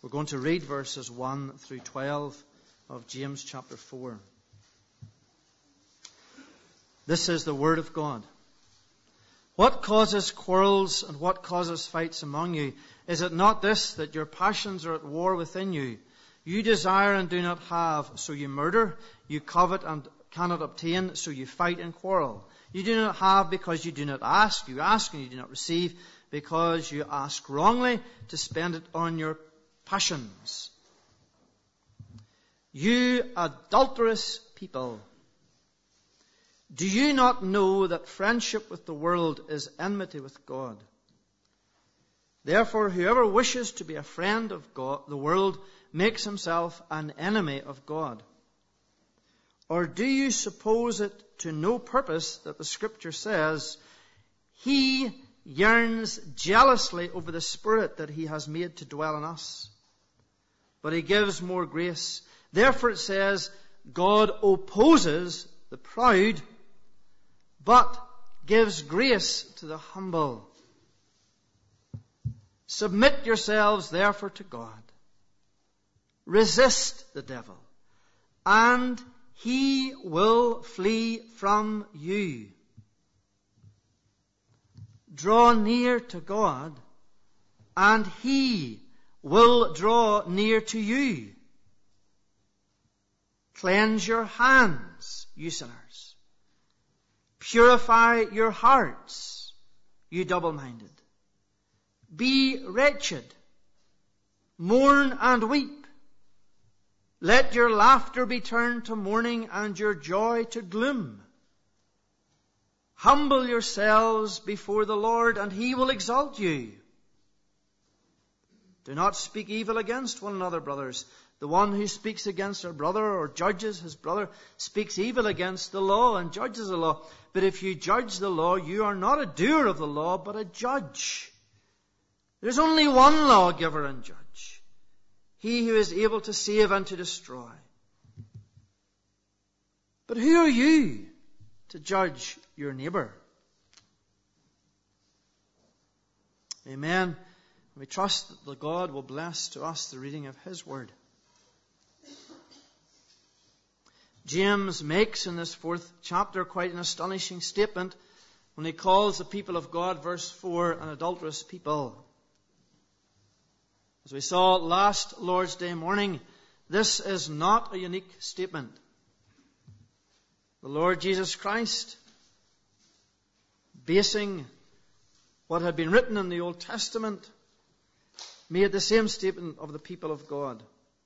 We're going to read verses 1 through 12 of James chapter 4. This is the word of God. What causes quarrels and what causes fights among you? Is it not this, that your passions are at war within you? You desire and do not have, so you murder. You covet and cannot obtain, so you fight and quarrel. You do not have because you do not ask. You ask and you do not receive because you ask wrongly to spend it on your passions. You adulterous people, do you not know that friendship with the world is enmity with God? Therefore, whoever wishes to be a friend of God, the world, makes himself an enemy of God. Or do you suppose it to no purpose that the Scripture says, He yearns jealously over the Spirit that He has made to dwell in us, but He gives more grace. Therefore it says, God opposes the proud, but gives grace to the humble. Submit yourselves therefore to God. Resist the devil, and he will flee from you. Draw near to God, and He will draw near to you. Cleanse your hands, you sinners. Purify your hearts, you double-minded. Be wretched. Mourn and weep. Let your laughter be turned to mourning and your joy to gloom. Humble yourselves before the Lord, and He will exalt you. Do not speak evil against one another, brothers. The one who speaks against a brother or judges his brother speaks evil against the law and judges the law. But if you judge the law, you are not a doer of the law, but a judge. There's only one lawgiver and judge, He who is able to save and to destroy. But who are you to judge your neighbor? Amen. We trust that the God will bless to us the reading of His word. James makes in this 4th chapter quite an astonishing statement when he calls the people of God, verse 4, an adulterous people. As we saw last Lord's Day morning, this is not a unique statement. The Lord Jesus Christ, basing what had been written in the Old Testament, made the same statement of the people of God.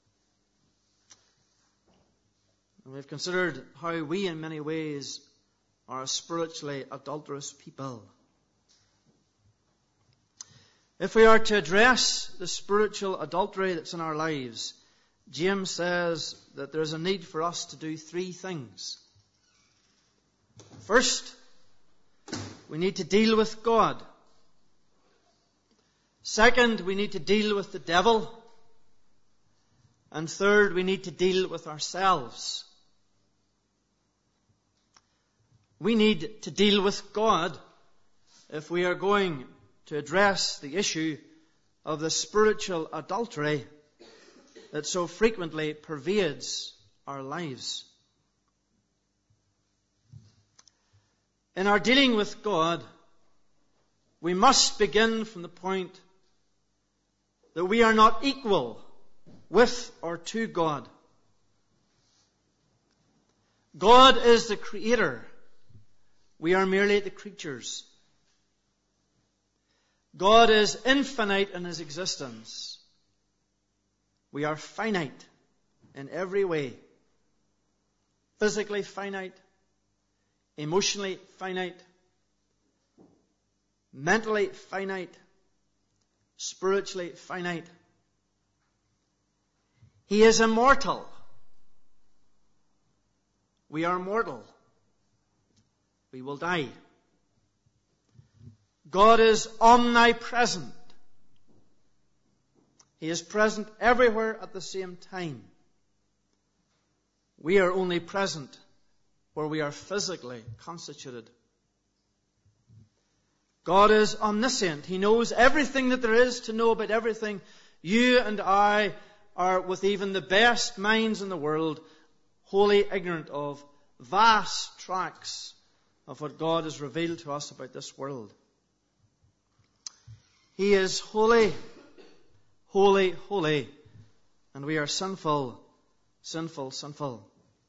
And we've considered how we in many ways are a spiritually adulterous people. If we are to address the spiritual adultery that's in our lives, James says that there's a need for us to do 3 things. First, we need to deal with God. Second, we need to deal with the devil. And third, we need to deal with ourselves. We need to deal with God if we are going to address the issue of the spiritual adultery that so frequently pervades our lives. In our dealing with God, we must begin from the point that we are not equal with or to God. God is the Creator. We are merely the creatures. God is infinite in His existence. We are finite in every way. Physically finite, emotionally finite, mentally finite, spiritually finite. He is immortal. We are mortal. We will die. God is omnipresent. He is present everywhere at the same time. We are only present where we are physically constituted. God is omniscient. He knows everything that there is to know about everything. you and I are, with even the best minds in the world, wholly ignorant of vast tracts of what God has revealed to us about this world. He is holy, holy, holy, and we are sinful, sinful, sinful.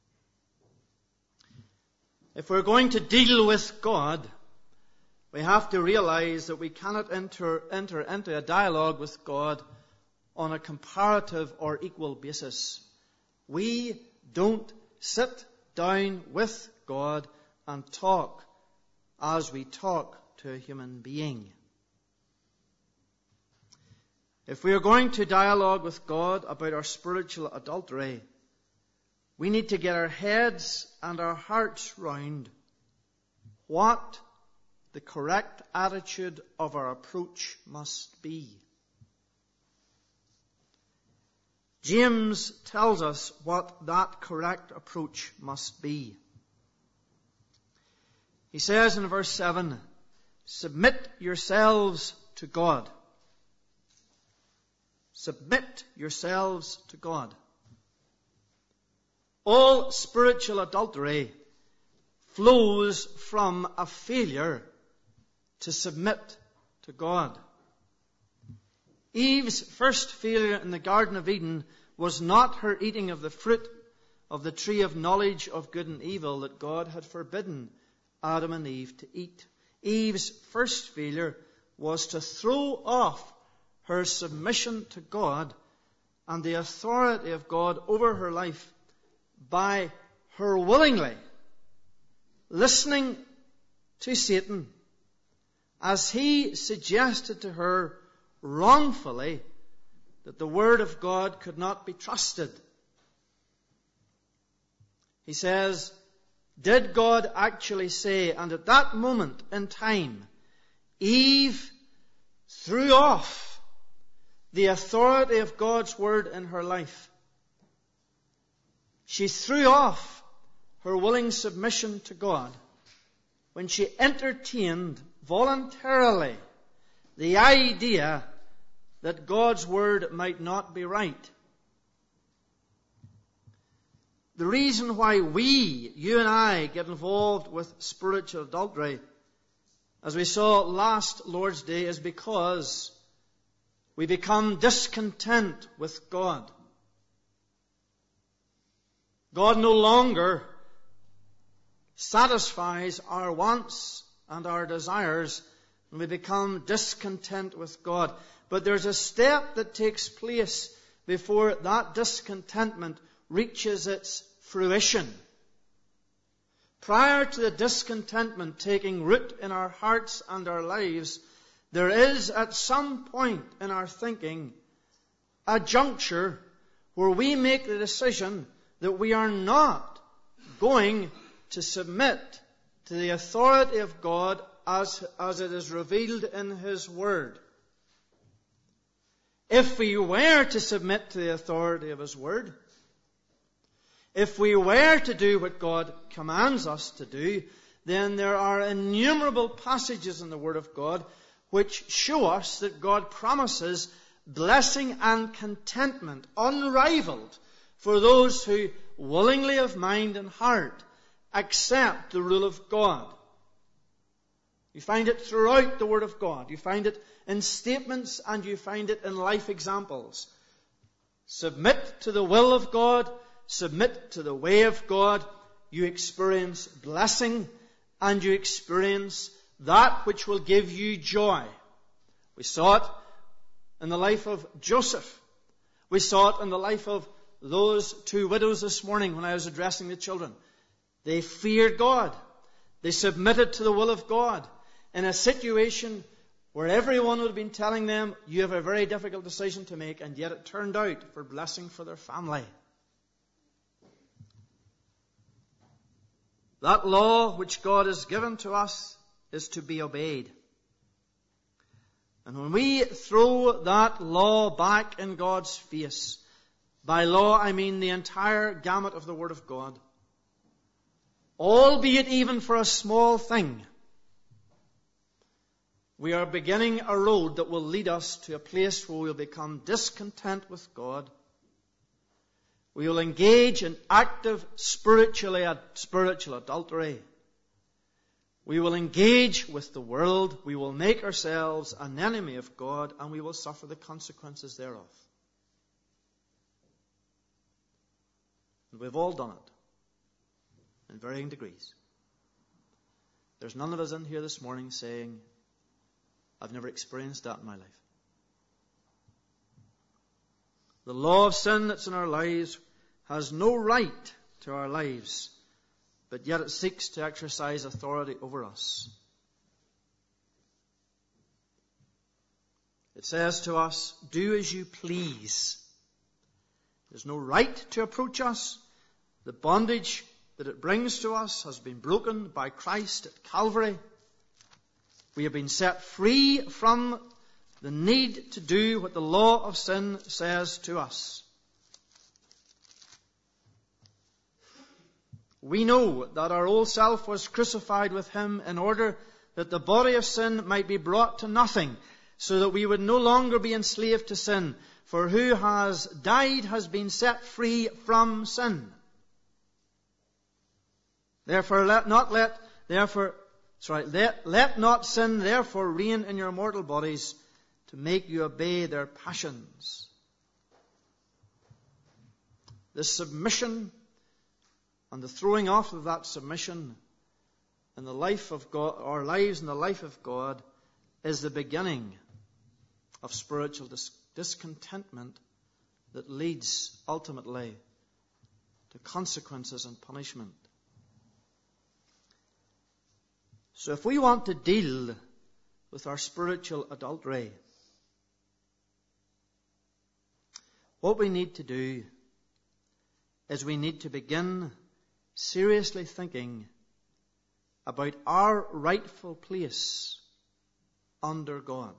If we're going to deal with God, we have to realize that we cannot enter into a dialogue with God on a comparative or equal basis. We don't sit down with God and talk as we talk to a human being. If we are going to dialogue with God about our spiritual adultery, we need to get our heads and our hearts round what the correct attitude of our approach must be. James tells us what that correct approach must be. He says in verse 7, submit yourselves to God. Submit yourselves to God. All spiritual adultery flows from a failure to submit to God. Eve's first failure in the Garden of Eden was not her eating of the fruit of the tree of knowledge of good and evil that God had forbidden Adam and Eve to eat. Eve's first failure was to throw off her submission to God and the authority of God over her life by her willingly listening to Satan as he suggested to her wrongfully that the Word of God could not be trusted. He says, did God actually say? And at that moment in time, Eve threw off the authority of God's Word in her life. She threw off her willing submission to God when she entertained voluntarily the idea that God's Word might not be right. The reason why you and I, get involved with spiritual adultery, as we saw last Lord's Day, is because we become discontent with God. God no longer satisfies our wants and our desires, and we become discontent with God. But there's a step that takes place before that discontentment reaches its fruition. Prior to the discontentment taking root in our hearts and our lives, there is at some point in our thinking a juncture where we make the decision that we are not going to submit to the authority of God as it is revealed in His Word. If we were to submit to the authority of His Word, if we were to do what God commands us to do, then there are innumerable passages in the Word of God which show us that God promises blessing and contentment unrivaled for those who willingly of mind and heart accept the rule of God. You find it throughout the Word of God. You find it in statements and you find it in life examples. Submit to the will of God. Submit to the way of God. You experience blessing and you experience that which will give you joy. We saw it in the life of Joseph. We saw it in the life of those two widows this morning when I was addressing the children. They feared God. They submitted to the will of God in a situation where everyone would have been telling them, you have a very difficult decision to make, and yet it turned out for blessing for their family. That law which God has given to us is to be obeyed. And when we throw that law back in God's face, by law I mean the entire gamut of the Word of God, albeit even for a small thing, We are beginning a road that will lead us to a place where we will become discontent with God. We will engage in active spiritual adultery. We will engage with the world. We will make ourselves an enemy of God, and we will suffer the consequences thereof. And we've all done it in varying degrees. There's none of us in here this morning saying, I've never experienced that in my life. The law of sin that's in our lives has no right to our lives, but yet it seeks to exercise authority over us. It says to us, do as you please. There's no right to approach us. The bondage that it brings to us has been broken by Christ at Calvary. We have been set free from the need to do what the law of sin says to us. We know that our old self was crucified with him in order that the body of sin might be brought to nothing, so that we would no longer be enslaved to sin. For who has died has been set free from sin. Let not sin therefore reign in your mortal bodies to make you obey their passions. The submission and the throwing off of that submission in the life of God, our lives in the life of God, is the beginning of spiritual discontentment that leads ultimately to consequences and punishment. So if we want to deal with our spiritual adultery, what we need to do is we need to begin seriously thinking about our rightful place under God.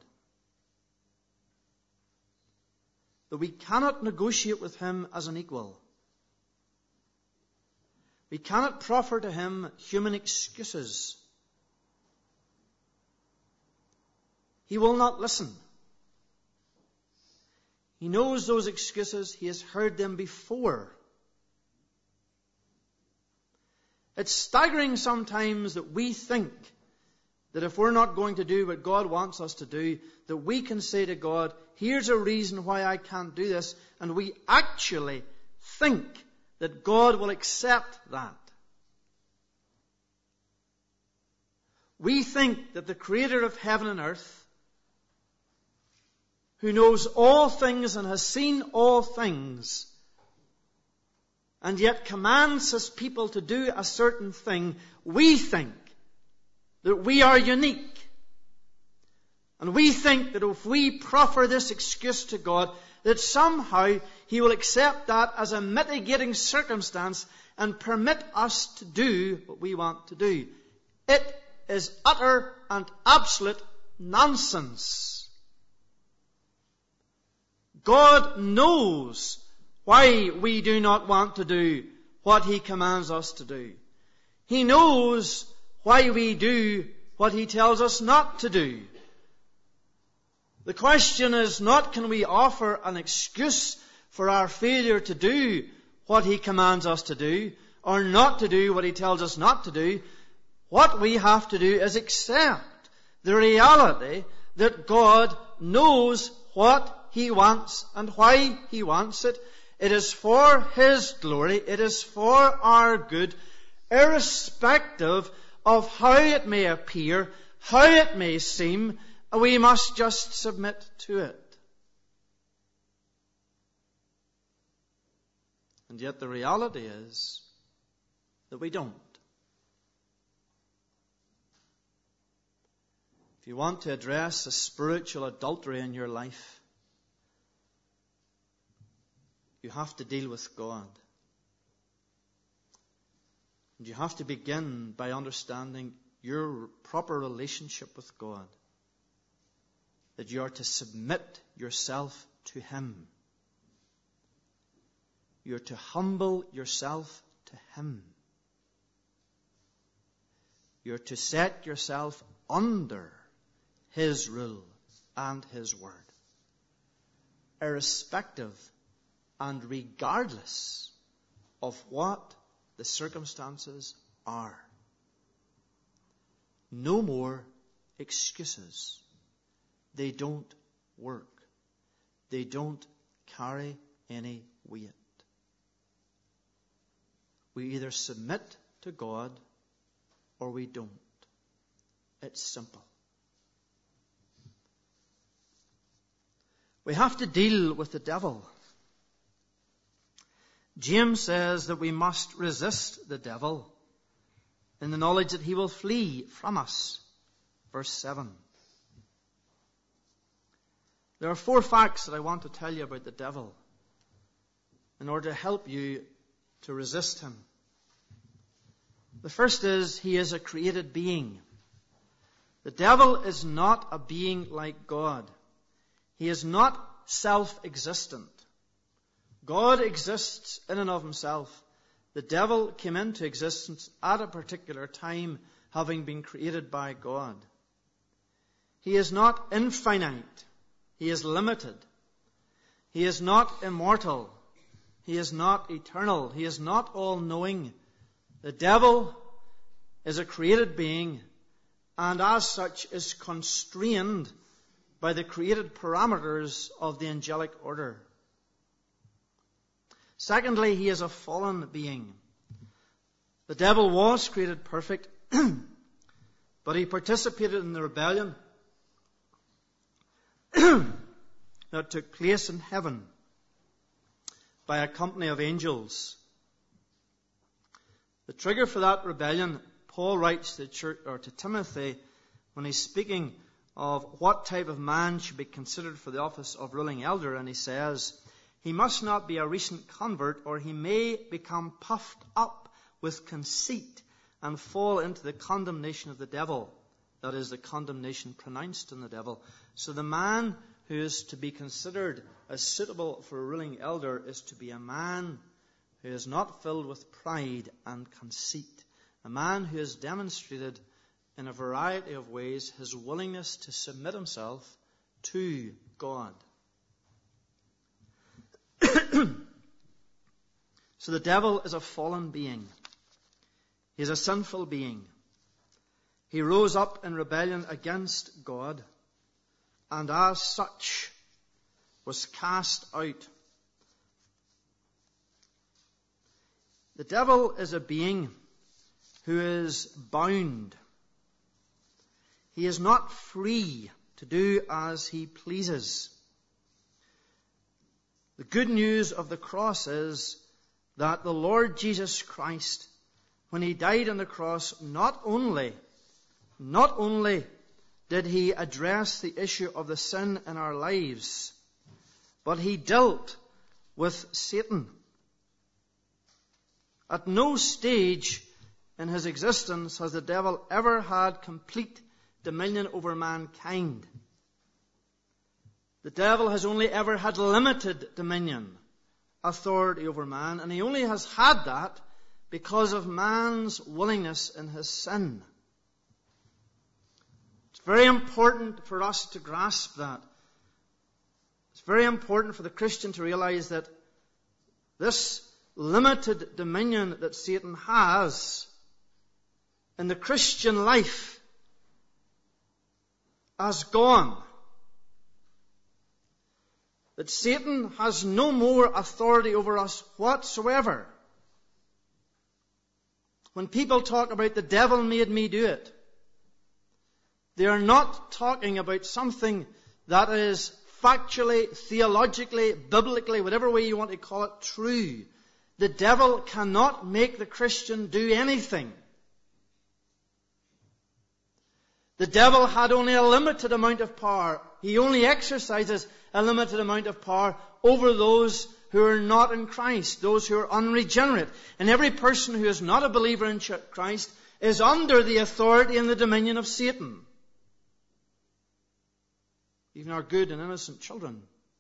That we cannot negotiate with him as an equal. We cannot proffer to him human excuses. He will not listen. He knows those excuses. He has heard them before. It's staggering sometimes that we think that if we're not going to do what God wants us to do, that we can say to God, here's a reason why I can't do this, and we actually think that God will accept that. We think that the Creator of heaven and earth, who knows all things and has seen all things, and yet commands his people to do a certain thing, we think that we are unique. And we think that if we proffer this excuse to God, that somehow he will accept that as a mitigating circumstance and permit us to do what we want to do. It is utter and absolute nonsense. God knows why we do not want to do what he commands us to do. He knows why we do what he tells us not to do. The question is not, can we offer an excuse for our failure to do what he commands us to do, or not to do what he tells us not to do. What we have to do is accept the reality that God knows what he wants and why he wants it. It is for his glory. It is for our good, irrespective of how it may appear, how it may seem. We must just submit to it. And yet the reality is that we don't. If you want to address a spiritual adultery in your life, you have to deal with God. And you have to begin by understanding your proper relationship with God. That you are to submit yourself to him. You are to humble yourself to him. You are to set yourself under His rule and His word, irrespective and regardless of what the circumstances are. No more excuses. They don't work. They don't carry any weight. We either submit to God or we don't. It's simple. We have to deal with the devil. James says that we must resist the devil in the knowledge that he will flee from us. Verse 7. There are 4 facts that I want to tell you about the devil in order to help you to resist him. The first is, he is a created being. The devil is not a being like God. He is not self-existent. God exists in and of himself. The devil came into existence at a particular time, having been created by God. He is not infinite. He is limited. He is not immortal. He is not eternal. He is not all-knowing. The devil is a created being, and as such is constrained by the created parameters of the angelic order. Secondly, he is a fallen being. The devil was created perfect, but he participated in the rebellion that took place in heaven by a company of angels. The trigger for that rebellion, Paul writes to the church, or to Timothy, when he's speaking of what type of man should be considered for the office of ruling elder, and he says, he must not be a recent convert, or he may become puffed up with conceit and fall into the condemnation of the devil. That is, the condemnation pronounced on the devil. So the man who is to be considered as suitable for a ruling elder is to be a man who is not filled with pride and conceit. A man who has demonstrated in a variety of ways his willingness to submit himself to God. So the devil is a fallen being. He is a sinful being. He rose up in rebellion against God, and as such was cast out. The devil is a being who is bound. He is not free to do as he pleases. The good news of the cross is that the Lord Jesus Christ, when he died on the cross, not only did he address the issue of the sin in our lives, but he dealt with Satan. At no stage in his existence has the devil ever had complete dominion over mankind. The devil has only ever had limited dominion, authority over man, and he only has had that because of man's willingness in his sin. It's very important for us to grasp that. It's very important for the Christian to realize that this limited dominion that Satan has in the Christian life has gone. That Satan has no more authority over us whatsoever. When people talk about the devil made me do it, they are not talking about something that is factually, theologically, biblically, whatever way you want to call it, true. The devil cannot make the Christian do anything. The devil had only a limited amount of power. He only exercises a limited amount of power over those who are not in Christ, those who are unregenerate. And every person who is not a believer in Christ is under the authority and the dominion of Satan. Even our good and innocent children.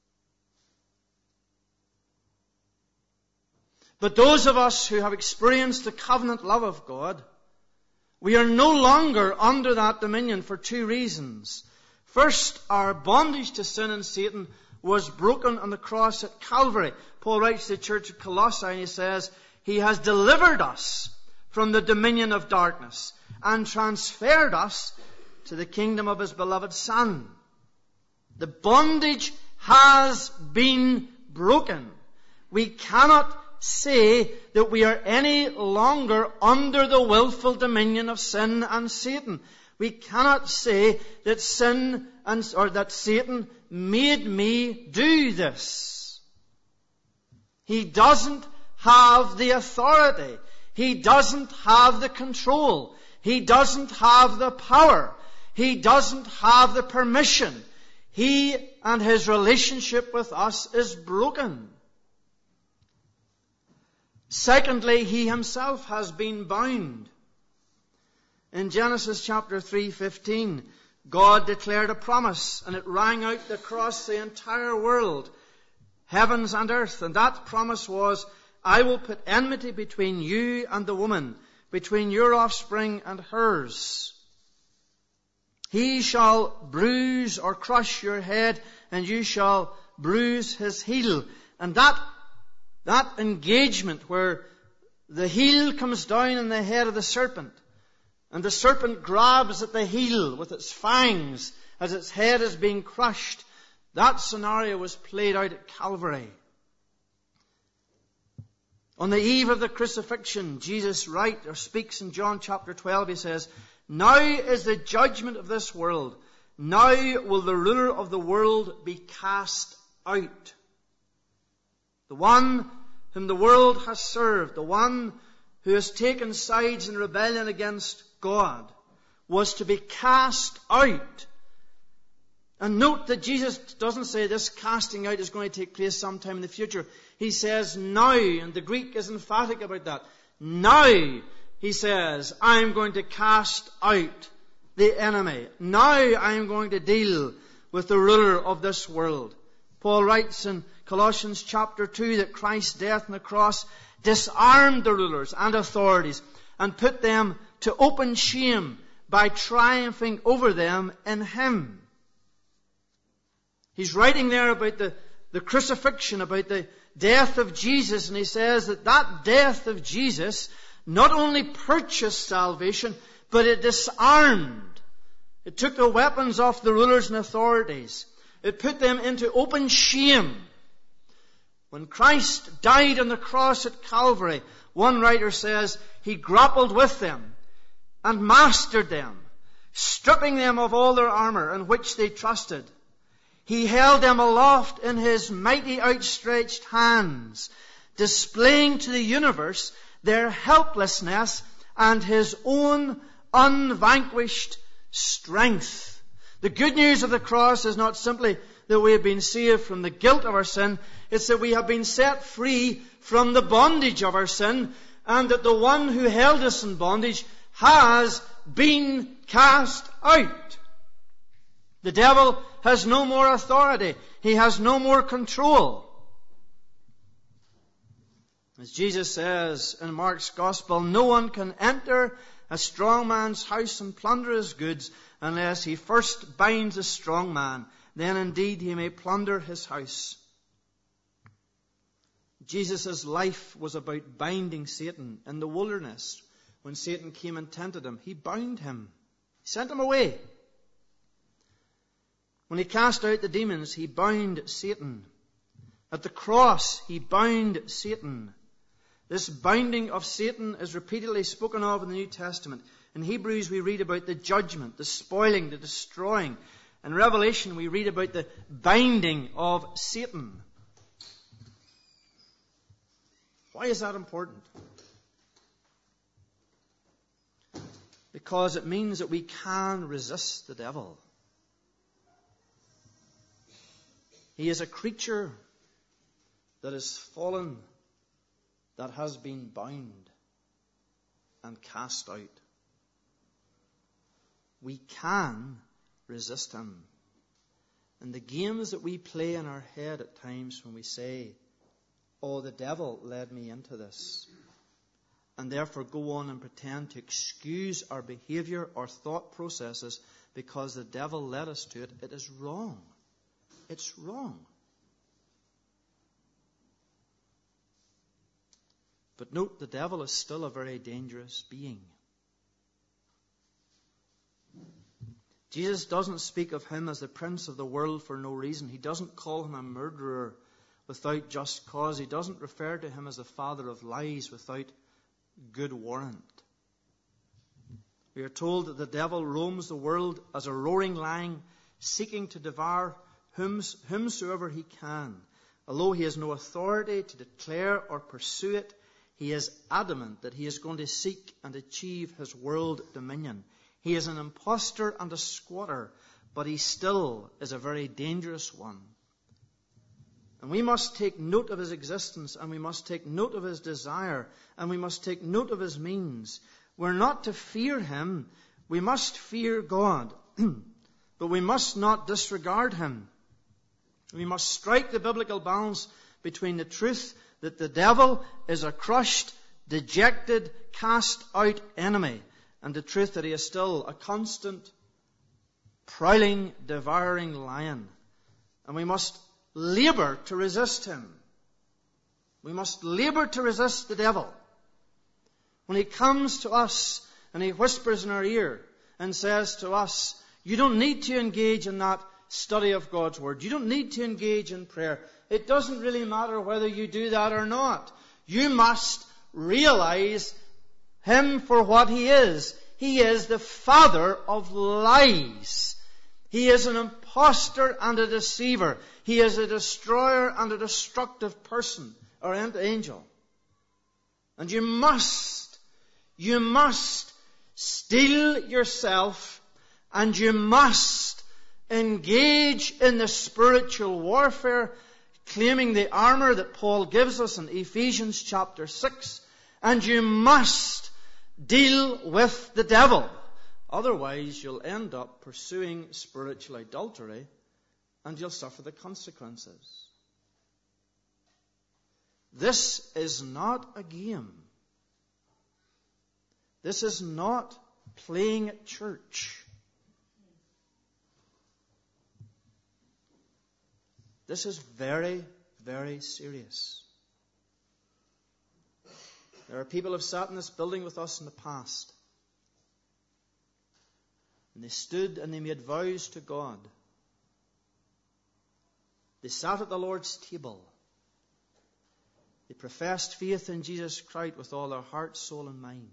But those of us who have experienced the covenant love of God, we are no longer under that dominion for 2 reasons. First, our bondage to sin and Satan was broken on the cross at Calvary. Paul writes to the church of Colossae and he says, He has delivered us from the dominion of darkness and transferred us to the kingdom of His beloved Son. The bondage has been broken. We cannot say that we are any longer under the willful dominion of sin and Satan. We cannot say that that Satan made me do this. He doesn't have the authority. He doesn't have the control. He doesn't have the power. He doesn't have the permission. He and his relationship with us is broken. Secondly, he himself has been bound. In Genesis chapter 3:15, God declared a promise, and it rang out across the entire world, heavens and earth. And that promise was, I will put enmity between you and the woman, between your offspring and hers. He shall bruise or crush your head, and you shall bruise his heel. And that engagement where the heel comes down on the head of the serpent, and the serpent grabs at the heel with its fangs as its head is being crushed, that scenario was played out at Calvary. On the eve of the crucifixion, Jesus speaks in John chapter 12, he says, Now is the judgment of this world. Now will the ruler of the world be cast out. The one whom the world has served, the one who has taken sides in rebellion against God, was to be cast out. And note that Jesus doesn't say this casting out is going to take place sometime in the future. He says now, and the Greek is emphatic about that. Now, he says, I'm going to cast out the enemy. Now I'm going to deal with the ruler of this world. Paul writes in Colossians chapter 2 that Christ's death on the cross disarmed the rulers and authorities and put them to open shame by triumphing over them in Him. He's writing there about the crucifixion, about the death of Jesus, and he says that death of Jesus not only purchased salvation, but it disarmed. It took the weapons off the rulers and authorities. It put them into open shame. When Christ died on the cross at Calvary, one writer says He grappled with them and mastered them, stripping them of all their armor in which they trusted. He held them aloft in His mighty outstretched hands, displaying to the universe their helplessness and His own unvanquished strength. The good news of the cross is not simply that we have been saved from the guilt of our sin. It's that we have been set free from the bondage of our sin, and that the one who held us in bondage has been cast out. The devil has no more authority. He has no more control. As Jesus says in Mark's Gospel, no one can enter a strong man's house and plunder his goods unless he first binds a strong man. Then indeed he may plunder his house. Jesus' life was about binding Satan in the wilderness. When Satan came and tempted him, He bound him. He sent him away. When He cast out the demons, He bound Satan. At the cross, He bound Satan. This binding of Satan is repeatedly spoken of in the New Testament. In Hebrews, we read about the judgment, the spoiling, the destroying. In Revelation, we read about the binding of Satan. Why is that important? Because it means that we can resist the devil. He is a creature that is fallen, that has been bound and cast out. We can resist him. And the games that we play in our head at times when we say, oh, the devil led me into this, and therefore go on and pretend to excuse our behavior or thought processes because the devil led us to it, it is wrong. It's wrong. But note, the devil is still a very dangerous being. Jesus doesn't speak of him as the prince of the world for no reason. He doesn't call him a murderer without just cause. He doesn't refer to him as the father of lies without good warrant. We are told that the devil roams the world as a roaring lion, seeking to devour whomsoever he can. Although he has no authority to declare or pursue it, he is adamant that he is going to seek and achieve his world dominion. He is an impostor and a squatter, but he still is a very dangerous one. And we must take note of his existence, and we must take note of his desire, and we must take note of his means. We're not to fear him. We must fear God. But we must not disregard him. We must strike the biblical balance between the truth that the devil is a crushed, dejected, cast out enemy, and the truth that he is still a constant, prowling, devouring lion. And we must labor to resist him. We must labor to resist the devil. When he comes to us and he whispers in our ear and says to us, you don't need to engage in that study of God's Word. You don't need to engage in prayer. It doesn't really matter whether you do that or not. You must realize him for what he is. He is the father of lies. He is an impostor and a deceiver. He is a destroyer and a destructive person or angel. And you must steel yourself, and you must engage in the spiritual warfare, claiming the armor that Paul gives us in Ephesians chapter 6. And you must deal with the devil. Otherwise, you'll end up pursuing spiritual adultery, and you'll suffer the consequences. This is not a game. This is not playing at church. This is very, very serious. There are people who have sat in this building with us in the past. And they stood and they made vows to God. They sat at the Lord's table. They professed faith in Jesus Christ with all their heart, soul, and mind.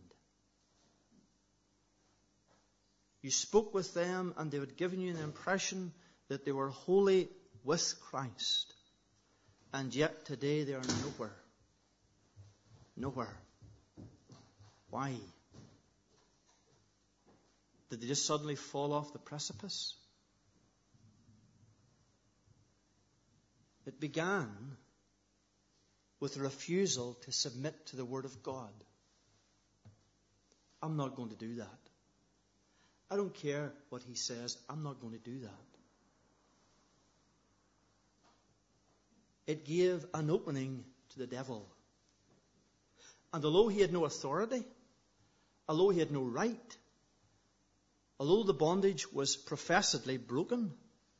You spoke with them, and they would give you the impression that they were wholly with Christ. And yet today they are nowhere. Nowhere. Why? Did they just suddenly fall off the precipice? It began with a refusal to submit to the Word of God. I'm not going to do that. I don't care what he says. I'm not going to do that. It gave an opening to the devil. And although he had no authority, although he had no right, although the bondage was professedly broken,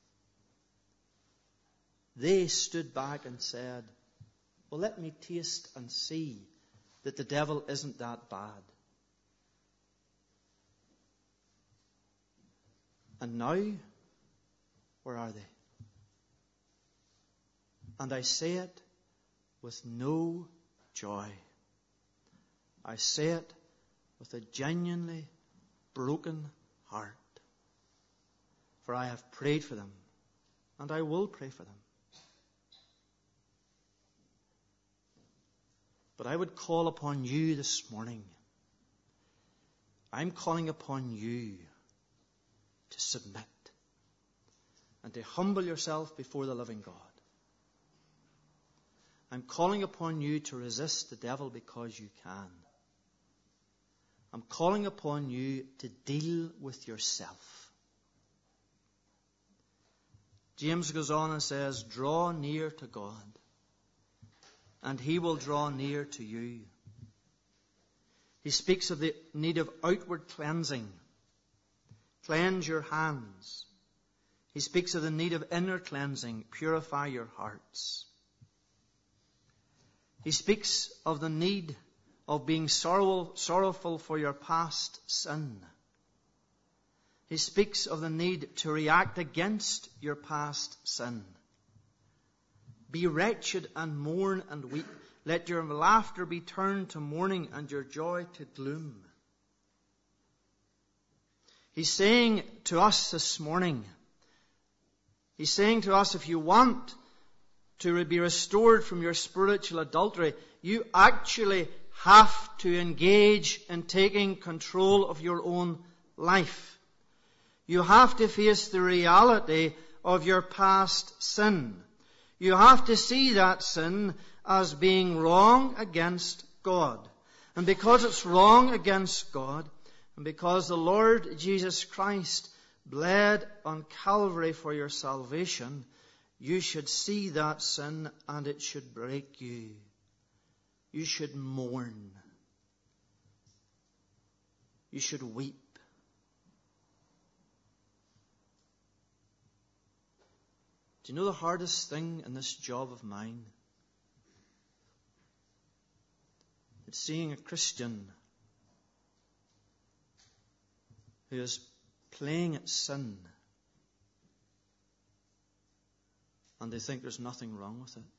they stood back and said, well, let me taste and see that the devil isn't that bad. And now, where are they? And I say it with no joy. I say it with a genuinely broken heart. For I have prayed for them, and I will pray for them. But I would call upon you this morning. I'm calling upon you to submit and to humble yourself before the living God. I'm calling upon you to resist the devil because you can. I'm calling upon you to deal with yourself. James goes on and says, draw near to God, and he will draw near to you. He speaks of the need of outward cleansing. Cleanse your hands. He speaks of the need of inner cleansing. Purify your hearts. He speaks of the need of being sorrowful for your past sin. He speaks of the need to react against your past sin. Be wretched and mourn and weep. Let your laughter be turned to mourning and your joy to gloom. He's saying to us this morning, he's saying to us, if you want to be restored from your spiritual adultery, you actually have to engage in taking control of your own life. You have to face the reality of your past sin. You have to see that sin as being wrong against God. And because it's wrong against God, and because the Lord Jesus Christ bled on Calvary for your salvation, you should see that sin and it should break you. You should mourn. You should weep. Do you know the hardest thing in this job of mine? It's seeing a Christian who is playing at sin and they think there's nothing wrong with it.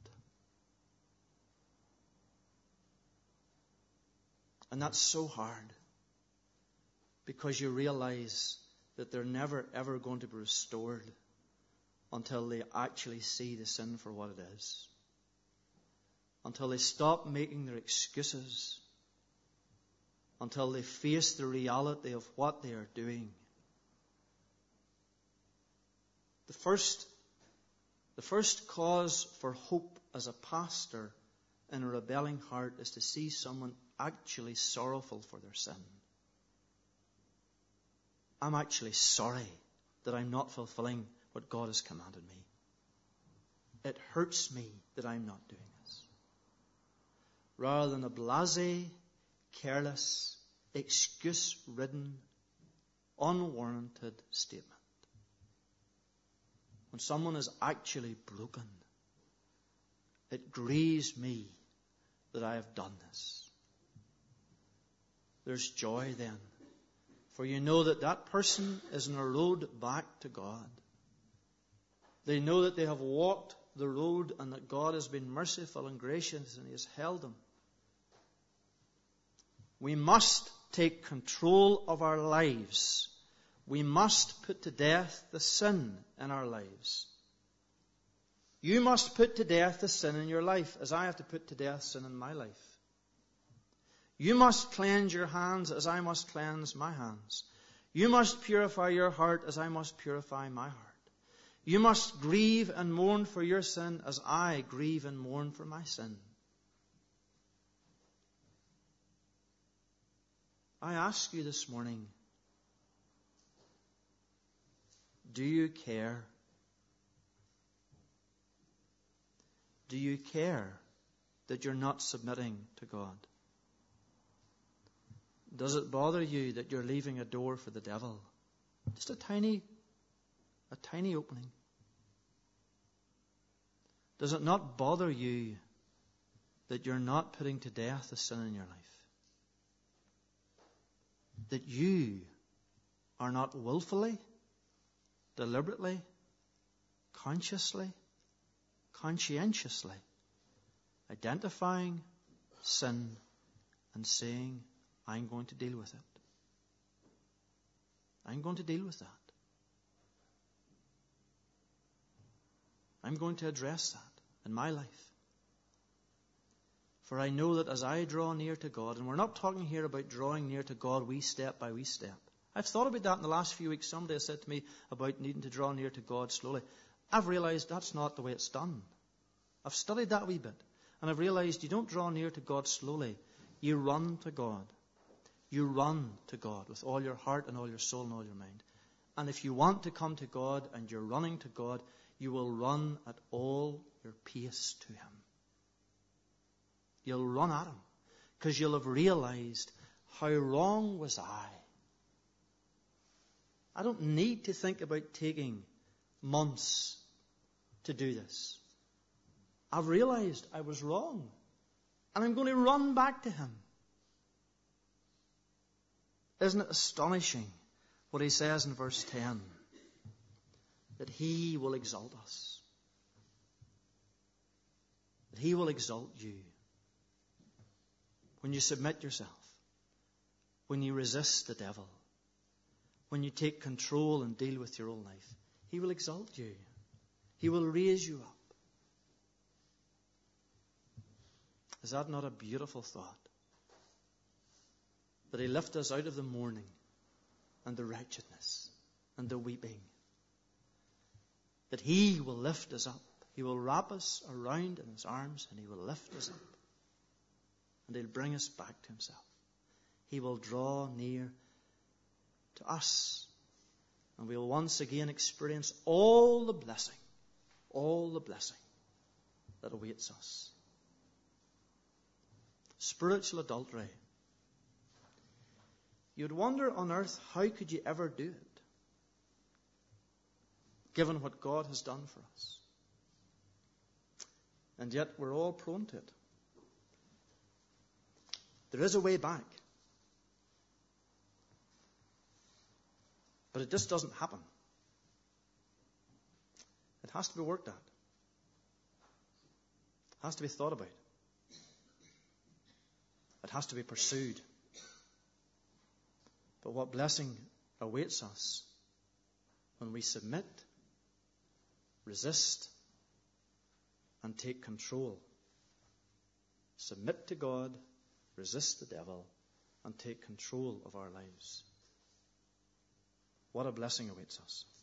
And that's so hard because you realize that they're never ever going to be restored until they actually see the sin for what it is. Until they stop making their excuses. Until they face the reality of what they are doing. The first cause for hope as a pastor in a rebelling heart is to see someone actually sorrowful for their sin. I'm actually sorry that I'm not fulfilling what God has commanded me. It hurts me that I'm not doing this. Rather than a blasé, careless, excuse-ridden, unwarranted statement. When someone is actually broken, it grieves me that I have done this. There's joy then. For you know that that person is on a road back to God. They know that they have walked the road and that God has been merciful and gracious and He has held them. We must take control of our lives. We must put to death the sin in our lives. You must put to death the sin in your life, as I have to put to death sin in my life. You must cleanse your hands as I must cleanse my hands. You must purify your heart as I must purify my heart. You must grieve and mourn for your sin as I grieve and mourn for my sin. I ask you this morning, do you care? Do you care that you're not submitting to God? Does it bother you that you're leaving a door for the devil? Just a tiny opening. Does it not bother you that you're not putting to death the sin in your life? That you are not willfully, deliberately, consciously, conscientiously identifying sin and saying, I'm going to deal with it. I'm going to deal with that. I'm going to address that in my life. For I know that as I draw near to God, and we're not talking here about drawing near to God wee step by wee step. I've thought about that in the last few weeks. Somebody has said to me about needing to draw near to God slowly. I've realized that's not the way it's done. I've studied that a wee bit. And I've realized you don't draw near to God slowly. You run to God. You run to God with all your heart and all your soul and all your mind. And if you want to come to God and you're running to God, you will run at all your pace to Him. You'll run at Him because you'll have realized how wrong was I. I don't need to think about taking months to do this. I've realized I was wrong. And I'm going to run back to him. Isn't it astonishing what he says in verse 10? That he will exalt us. That he will exalt you. When you submit yourself. When you resist the devil. When you take control and deal with your own life. He will exalt you. He will raise you up. Is that not a beautiful thought? That he lift us out of the mourning and the wretchedness and the weeping. That he will lift us up. He will wrap us around in his arms and he will lift us up. And he'll bring us back to himself. He will draw near to us. And we'll once again experience all the blessing that awaits us. Spiritual adultery. You'd wonder on earth, how could you ever do it? Given what God has done for us. And yet we're all prone to it. There is a way back. But it just doesn't happen. It has to be worked at. It has to be thought about. It has to be pursued. But what blessing awaits us when we submit, resist, and take control. Submit to God, resist the devil, and take control of our lives. What a blessing awaits us.